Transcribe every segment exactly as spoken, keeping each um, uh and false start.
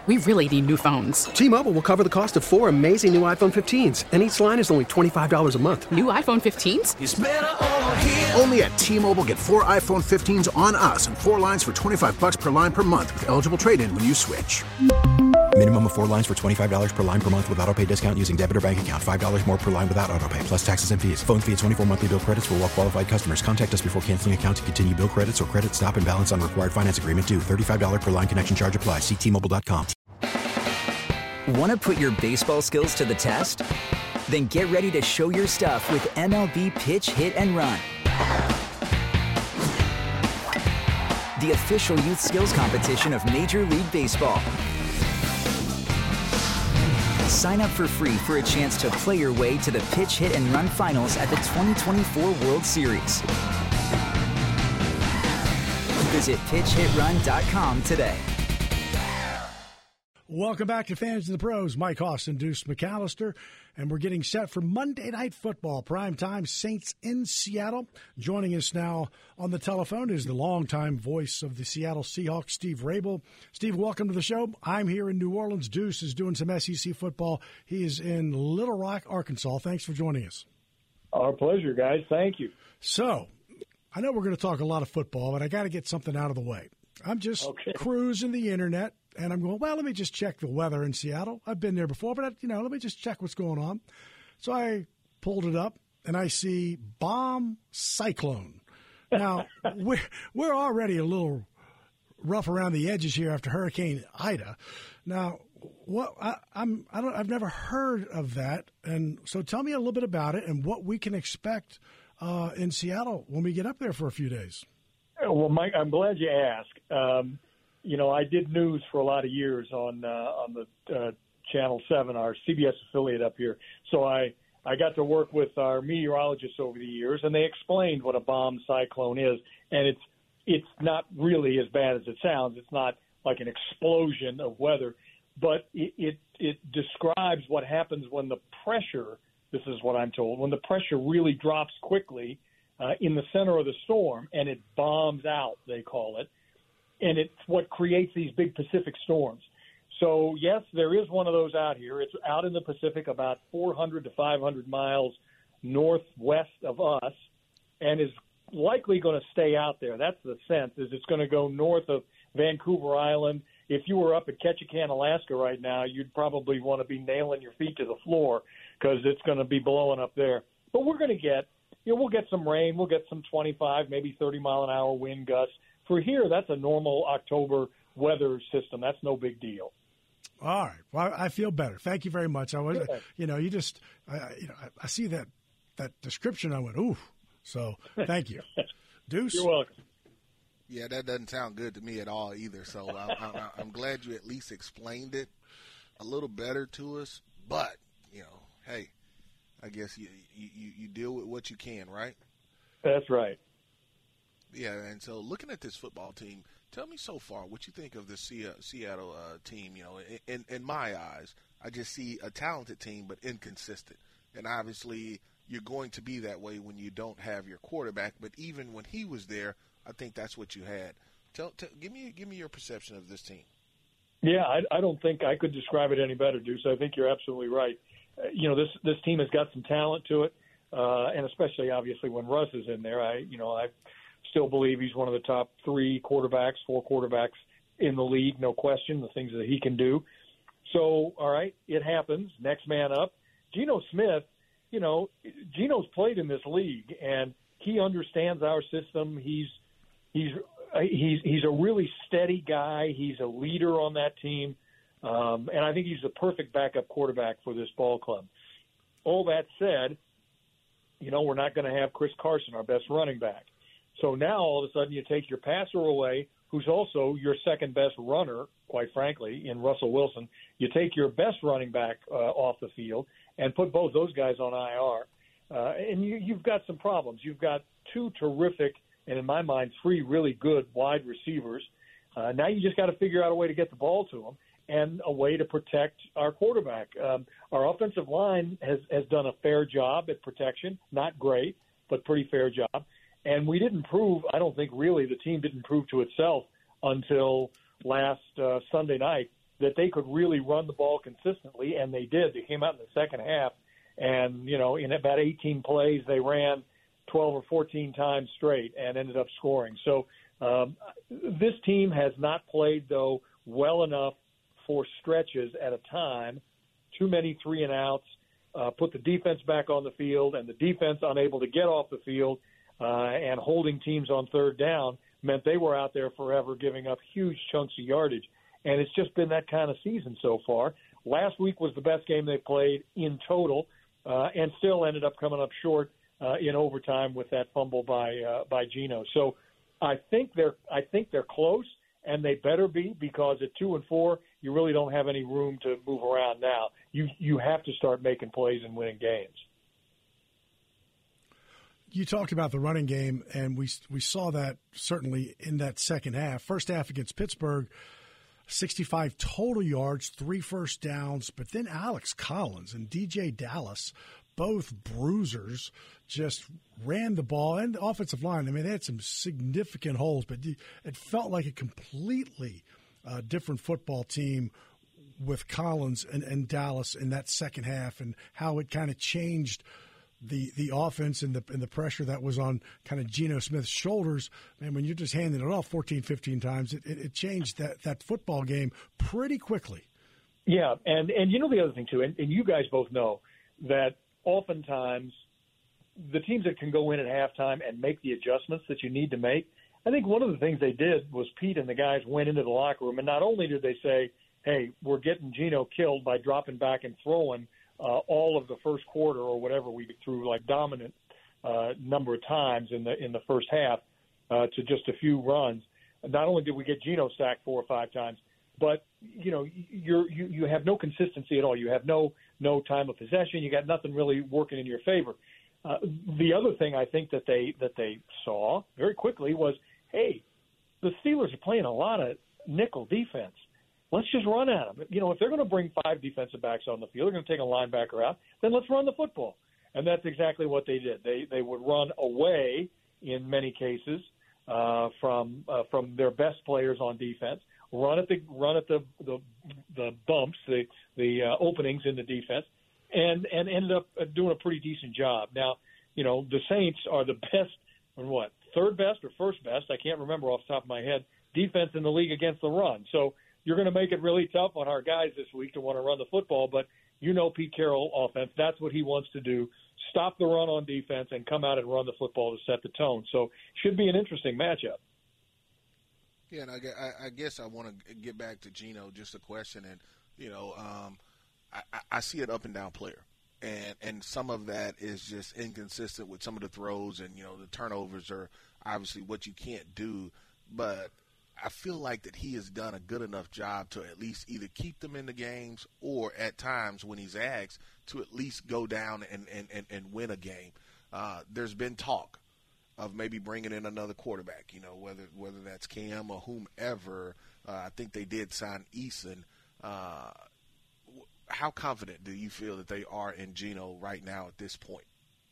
We really need new phones. T-Mobile will cover the cost of four amazing new iPhone fifteens, and each line is only twenty-five dollars a month. New iPhone fifteens? It's better over here. Only at T-Mobile, get four iPhone fifteens on us and four lines for twenty-five dollars per line per month with eligible trade-in when you switch. Minimum of four lines for twenty-five dollars per line per month with autopay discount using debit or bank account. five dollars more per line without autopay, plus taxes and fees. Phone fee at twenty-four monthly bill credits for well-qualified customers. Contact us before canceling account to continue bill credits or credit stop and balance on required finance agreement due. thirty-five dollars per line connection charge applies. See T Mobile dot com. Want to put your baseball skills to the test? Then get ready to show your stuff with M L B Pitch, Hit, and Run. The official youth skills competition of Major League Baseball. Sign up for free for a chance to play your way to the Pitch, Hit, and Run finals at the twenty twenty-four World Series. Visit pitch hit run dot com today. Welcome back to Fans of the Pros. Mike Austin, Deuce McAllister, and we're getting set for Monday Night Football. Primetime Saints in Seattle. Joining us now on the telephone is the longtime voice of the Seattle Seahawks, Steve Rabel. Steve, welcome to the show. I'm here in New Orleans. Deuce is doing some S E C football. He is in Little Rock, Arkansas. Thanks for joining us. Our pleasure, guys. Thank you. So, I know we're going to talk a lot of football, but I got to get something out of the way. I'm just okay. cruising the internet. And I'm going, well, let me just check the weather in Seattle. I've been there before, but, you know, let me just check what's going on. So I pulled it up, and I see bomb cyclone. Now, we're, we're already a little rough around the edges here after Hurricane Ida. Now, what I, I'm, I don't, I've never heard of that. And so tell me a little bit about it and what we can expect uh, in Seattle when we get up there for a few days. Well, Mike, I'm glad you asked. Um, You know, I did news for a lot of years on uh, on the uh, Channel seven, our C B S affiliate up here. So I, I got to work with our meteorologists over the years, and they explained what a bomb cyclone is. And it's it's not really as bad as it sounds. It's not like an explosion of weather, but it it, it describes what happens when the pressure, this is what I'm told, when the pressure really drops quickly uh, in the center of the storm, and it bombs out, they call it. And it's what creates these big Pacific storms. So, yes, there is one of those out here. It's out in the Pacific about four hundred to five hundred miles northwest of us and is likely going to stay out there. That's the sense, is it's going to go north of Vancouver Island. If you were up at Ketchikan, Alaska right now, you'd probably want to be nailing your feet to the floor because it's going to be blowing up there. But we're going to get, you know, we'll get some rain. We'll get some twenty-five, maybe thirty mile an hour wind gusts. For here, that's a normal October weather system. That's no big deal. All right. Well, I feel better. Thank you very much. I was, yeah. you know, you just, I, you know, I see that that description. I went, ooh. So thank you, Deuce. You're welcome. Yeah, that doesn't sound good to me at all either. So I, I, I'm glad you at least explained it a little better to us. But you know, hey, I guess you you, you deal with what you can, right? That's right. Yeah, and so looking at this football team, tell me so far what you think of the Seattle uh, team. You know, in, in my eyes, I just see a talented team but inconsistent. And obviously you're going to be that way when you don't have your quarterback. But even when he was there, I think that's what you had. Tell, tell give me give me your perception of this team. Yeah, I, I don't think I could describe it any better, Deuce. I think you're absolutely right. Uh, you know, this this team has got some talent to it, uh, and especially obviously when Russ is in there. I you know I. Still believe he's one of the top three quarterbacks, four quarterbacks in the league, no question, the things that he can do. So, all right, it happens. Next man up. Geno Smith, you know, Geno's played in this league, and he understands our system. He's he's he's he's a really steady guy. He's a leader on that team, um, and I think he's the perfect backup quarterback for this ball club. All that said, you know, we're not going to have Chris Carson, our best running back. So now all of a sudden you take your passer away, who's also your second best runner, quite frankly, in Russell Wilson. You take your best running back uh, off the field and put both those guys on I R. Uh, and you, you've got some problems. You've got two terrific, and in my mind, three really good wide receivers. Uh, now you just got to figure out a way to get the ball to them and a way to protect our quarterback. Um, our offensive line has, has done a fair job at protection. Not great, but pretty fair job. And we didn't prove, I don't think really the team didn't prove to itself until last uh, Sunday night that they could really run the ball consistently, and they did. They came out in the second half, and, you know, in about eighteen plays, they ran twelve or fourteen times straight and ended up scoring. So um, this team has not played, though, well enough for stretches at a time, too many three and outs, uh, put the defense back on the field, and the defense unable to get off the field uh, and holding teams on third down meant they were out there forever giving up huge chunks of yardage. And it's just been that kind of season so far. Last week was the best game they played in total, uh, and still ended up coming up short uh, in overtime with that fumble by uh, by Geno. So I think they're I think they're close, and they better be, because at two and four, you really don't have any room to move around now. You you have to start making plays and winning games. You talked about the running game, and we we saw that certainly in that second half. First half against Pittsburgh, sixty-five total yards, three first downs, but then Alex Collins and D J Dallas, both bruisers, just ran the ball, and the offensive line. I mean, they had some significant holes, but it felt like a completely uh, different football team with Collins and, and Dallas in that second half, and how it kind of changed the the offense and the and the pressure that was on kind of Geno Smith's shoulders. Man, when you're just handing it off fourteen, fifteen times, it, it, it changed that, that football game pretty quickly. Yeah, and, and you know the other thing, too, and, and you guys both know that oftentimes the teams that can go in at halftime and make the adjustments that you need to make, I think one of the things they did was Pete and the guys went into the locker room, and not only did they say, hey, we're getting Geno killed by dropping back and throwing Uh, all of the first quarter or whatever we threw, like dominant uh, number of times in the in the first half uh, to just a few runs. Not only did we get Geno sacked four or five times, but you know you're, you you have no consistency at all. You have no no time of possession. You got nothing really working in your favor. Uh, the other thing I think that they that they saw very quickly was, hey, the Steelers are playing a lot of nickel defense. Let's just run at them. You know, if they're going to bring five defensive backs on the field, they're going to take a linebacker out, then let's run the football. And that's exactly what they did. They they would run away in many cases uh, from uh, from their best players on defense, run at the run at the the, the bumps, the the uh, openings in the defense, and and ended up doing a pretty decent job. Now, you know, the Saints are the best, or what, third best or first best? I can't remember off the top of my head. Defense in the league against the run. So you're going to make it really tough on our guys this week to want to run the football, but you know Pete Carroll offense, that's what he wants to do, stop the run on defense and come out and run the football to set the tone. So should be an interesting matchup. Yeah, and I, I guess I want to get back to Geno, just a question. And, you know, um, I, I see an up-and-down player, and, and some of that is just inconsistent with some of the throws, and, you know, the turnovers are obviously what you can't do, but – I feel like that he has done a good enough job to at least either keep them in the games or at times when he's asked to at least go down and, and, and, and win a game. Uh, there's been talk of maybe bringing in another quarterback, you know, whether whether that's Cam or whomever. Uh, I think they did sign Eason. Uh, how confident do you feel that they are in Geno right now at this point?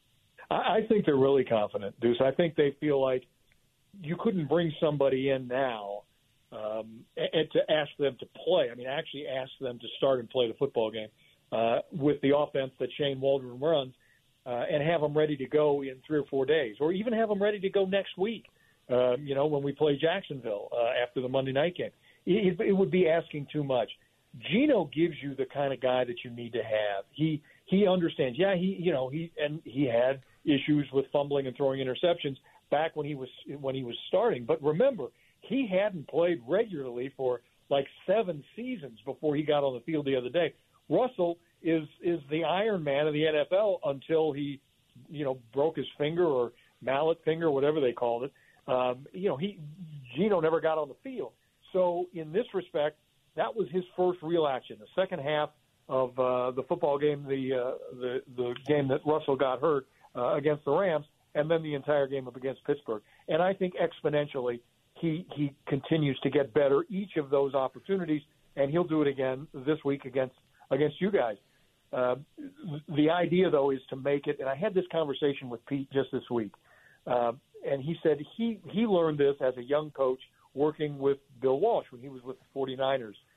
I, I think they're really confident, Deuce. I think they feel like you couldn't bring somebody in now um, and to ask them to play. I mean, actually ask them to start and play the football game uh, with the offense that Shane Waldron runs uh, and have them ready to go in three or four days, or even have them ready to go next week, um, you know, when we play Jacksonville uh, after the Monday night game. It, it would be asking too much. Geno gives you the kind of guy that you need to have. He he understands. Yeah, he you know he and he had issues with fumbling and throwing interceptions back when he was when he was starting. But remember, he hadn't played regularly for like seven seasons before he got on the field the other day. Russell is is the Iron Man of the N F L until he, you know, broke his finger or mallet finger, whatever they called it. Um, you know, he Geno never got on the field. So in this respect, that was his first real action. The second half of uh, the football game, the uh, the the game that Russell got hurt uh, against the Rams, and then the entire game up against Pittsburgh. And I think exponentially he he continues to get better each of those opportunities, and he'll do it again this week against against you guys. Uh, the idea, though, is to make it, and I had this conversation with Pete just this week, uh, and he said he, he learned this as a young coach working with Bill Walsh when he was with the forty-niners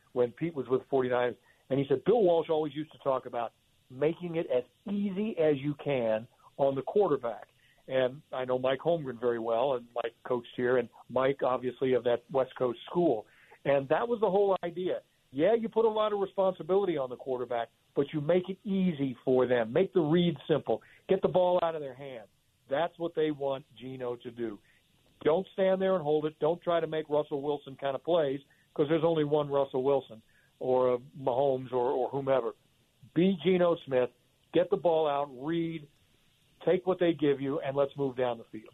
when Pete was with the forty-niners, and he said Bill Walsh always used to talk about making it as easy as you can on the quarterback. And I know Mike Holmgren very well, and Mike coached here, and Mike obviously of that West Coast school. And that was the whole idea. Yeah, you put a lot of responsibility on the quarterback, but you make it easy for them. Make the read simple. Get the ball out of their hand. That's what they want Geno to do. Don't stand there and hold it. Don't try to make Russell Wilson kind of plays, because there's only one Russell Wilson or a Mahomes or, or whomever. Be Geno Smith. Get the ball out, read, take what they give you, and let's move down the field.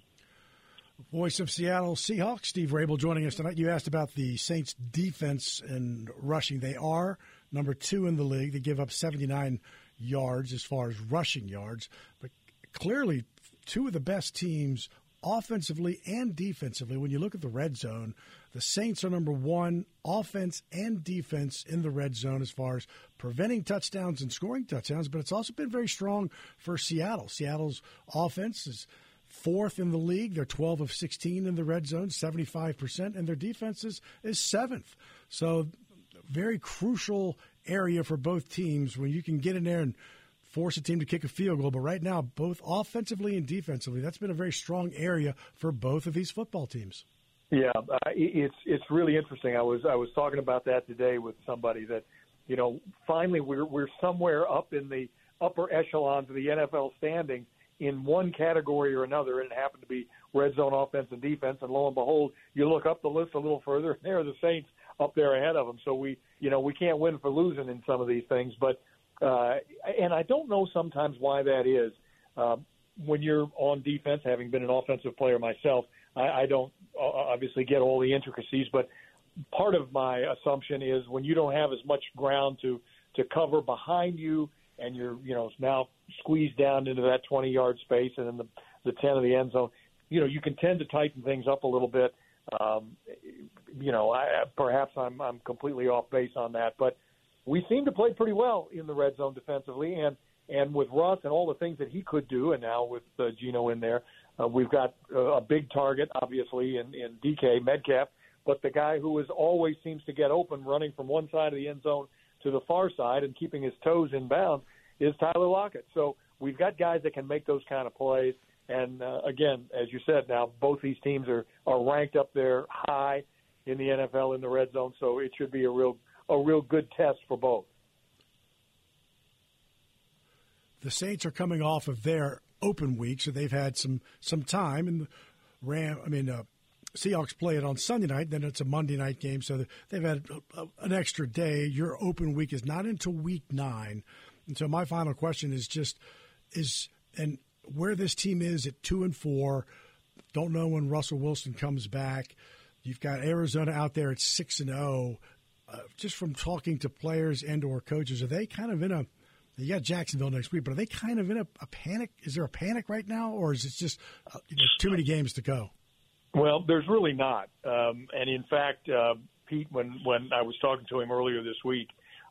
Voice of Seattle Seahawks, Steve Rabel, joining us tonight. You asked about the Saints' defense and rushing. They are number two in the league. They give up seventy-nine yards as far as rushing yards, but clearly two of the best teams offensively and defensively. When you look at the red zone, the Saints are number one offense and defense in the red zone as far as preventing touchdowns and scoring touchdowns, but it's also been very strong for Seattle. Seattle's offense is fourth in the league. They're twelve of sixteen in the red zone, seventy-five percent, and their defense is, is seventh. So very crucial area for both teams when you can get in there and force a team to kick a field goal. But right now, both offensively and defensively, that's been a very strong area for both of these football teams. Yeah, uh, it's it's really interesting. I was I was talking about that today with somebody that, you know, finally we're we're somewhere up in the upper echelons of the N F L standings in one category or another, and it happened to be red zone offense and defense. And lo and behold, you look up the list a little further, and there are the Saints up there ahead of them. So we, you know, we can't win for losing in some of these things. But uh, and I don't know sometimes why that is. Uh, when you're on defense, having been an offensive player myself, I, I don't obviously get all the intricacies, but part of my assumption is when you don't have as much ground to, to cover behind you, and you're, you know, now squeezed down into that twenty-yard space and in the, the ten of the end zone, you know, you can tend to tighten things up a little bit. Um, you know, I, perhaps I'm, I'm completely off base on that, but we seem to play pretty well in the red zone defensively, and, and with Russ and all the things that he could do, and now with uh, Geno in there, uh, we've got uh, a big target, obviously, in, in D K Metcalf, but the guy who is always seems to get open running from one side of the end zone to the far side and keeping his toes in bounds is Tyler Lockett. So we've got guys that can make those kind of plays. And, uh, again, as you said, now both these teams are, are ranked up there high in the N F L in the red zone, so it should be a real a real good test for both. The Saints are coming off of their open week, so they've had some, some time. And the Ram, I mean, uh, Seahawks play it on Sunday night, then it's a Monday night game, so they've had a, a, an extra day. Your open week is not until week nine. And so my final question is just, is and where this team is at two and four, don't know when Russell Wilson comes back. You've got Arizona out there at six and oh. Uh, just from talking to players and or coaches, are they kind of in a, you got Jacksonville next week, but are they kind of in a, a panic? Is there a panic right now, or is it just uh, you know, too many games to go? Well, there's really not. Um, and, in fact, uh, Pete, when, when I was talking to him earlier this week,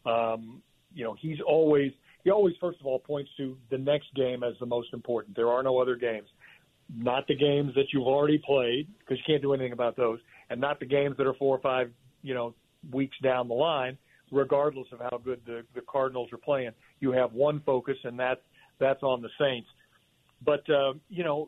um, you know, he's always – he always, first of all, points to the next game as the most important. There are no other games. Not the games that you've already played, because you can't do anything about those, and not the games that are four or five, you know, weeks down the line, regardless of how good the, the Cardinals are playing. You have one focus, and that's, that's on the Saints. But, uh, you know,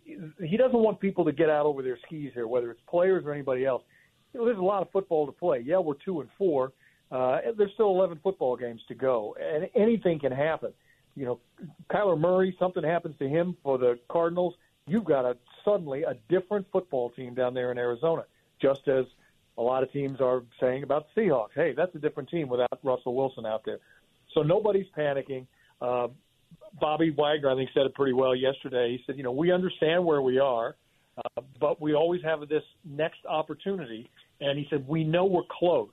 he doesn't want people to get out over their skis here, whether it's players or anybody else. You know, there's a lot of football to play. Yeah, we're two and four. Uh, there's still eleven football games to go, and anything can happen. You know, Kyler Murray, something happens to him for the Cardinals, you've got a suddenly a different football team down there in Arizona, just as a lot of teams are saying about the Seahawks. Hey, that's a different team without Russell Wilson out there. So nobody's panicking. Uh, Bobby Wagner, I think, said it pretty well yesterday. He said, you know, we understand where we are, uh, but we always have this next opportunity. And he said, we know we're close.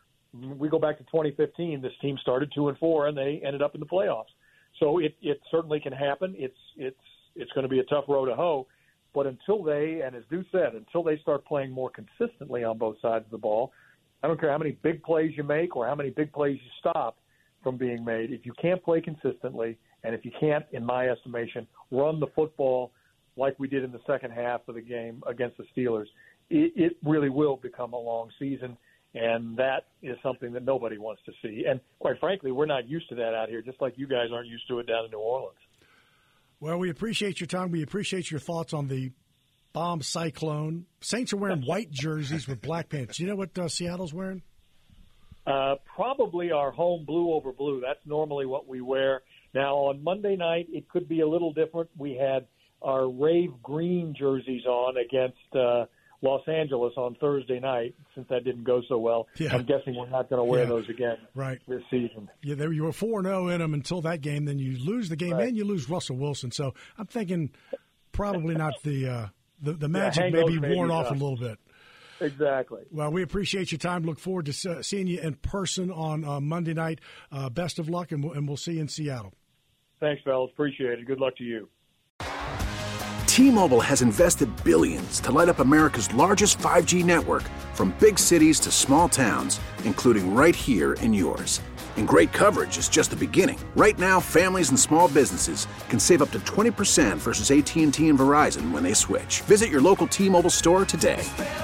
We go back to twenty fifteen, this team started two and four, and they ended up in the playoffs. So it, it certainly can happen. It's it's it's going to be a tough row to hoe. But until they, and as Deuce said, until they start playing more consistently on both sides of the ball, I don't care how many big plays you make or how many big plays you stop from being made. If you can't play consistently, and if you can't, in my estimation, run the football like we did in the second half of the game against the Steelers, it, it really will become a long season. And that is something that nobody wants to see. And quite frankly, we're not used to that out here, just like you guys aren't used to it down in New Orleans. Well, we appreciate your time. We appreciate your thoughts on the bomb cyclone. Saints are wearing white jerseys with black pants. Do you know what uh, Seattle's wearing? Uh, probably our home blue over blue. That's normally what we wear. Now, on Monday night, it could be a little different. We had our rave green jerseys on against uh, Los Angeles on Thursday night, since that didn't go so well. Yeah. I'm guessing we're not going to wear yeah. those again right. this season. Yeah, they, you were four and oh in them until that game. Then you lose the game, right. and you lose Russell Wilson. So I'm thinking probably not the uh, the, the magic yeah, may be maybe worn off tough. a little bit. Exactly. Well, we appreciate your time. Look forward to uh, seeing you in person on uh, Monday night. Uh, best of luck, and we'll, and we'll see you in Seattle. Thanks, fellas. Appreciate it. Good luck to you. T-Mobile has invested billions to light up America's largest five G network, from big cities to small towns, including right here in yours. And great coverage is just the beginning. Right now, families and small businesses can save up to twenty percent versus A T and T and Verizon when they switch. Visit your local T-Mobile store today.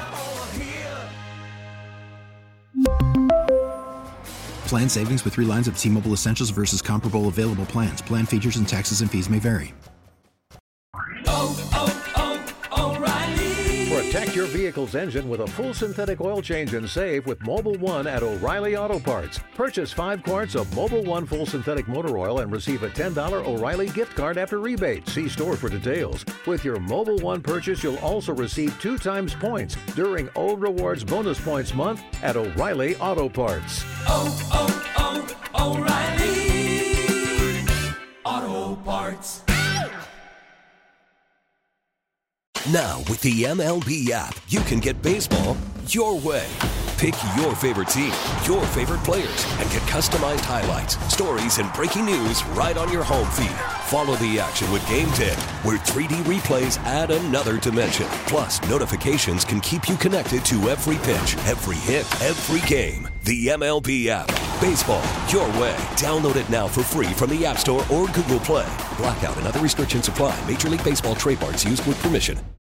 Plan savings with three lines of T-Mobile Essentials versus comparable available plans. Plan features and taxes and fees may vary. Oh, oh, oh, O'Reilly. Protect your vehicle's engine with a full synthetic oil change and save with Mobil one at O'Reilly Auto Parts. Purchase five quarts of Mobil one full synthetic motor oil and receive a ten dollars O'Reilly gift card after rebate. See store for details. With your Mobil one purchase, you'll also receive two times points during O Rewards Bonus Points Month at O'Reilly Auto Parts. Oh, oh, oh, O'Reilly Auto Parts. Now, with the M L B app, you can get baseball your way. Pick your favorite team, your favorite players, and get customized highlights, stories, and breaking news right on your home feed. Follow the action with Game Day, where three D replays add another dimension. Plus, notifications can keep you connected to every pitch, every hit, every game. The M L B app. Baseball your way. Download it now for free from the App Store or Google Play. Blackout and other restrictions apply. Major League Baseball trademarks used with permission.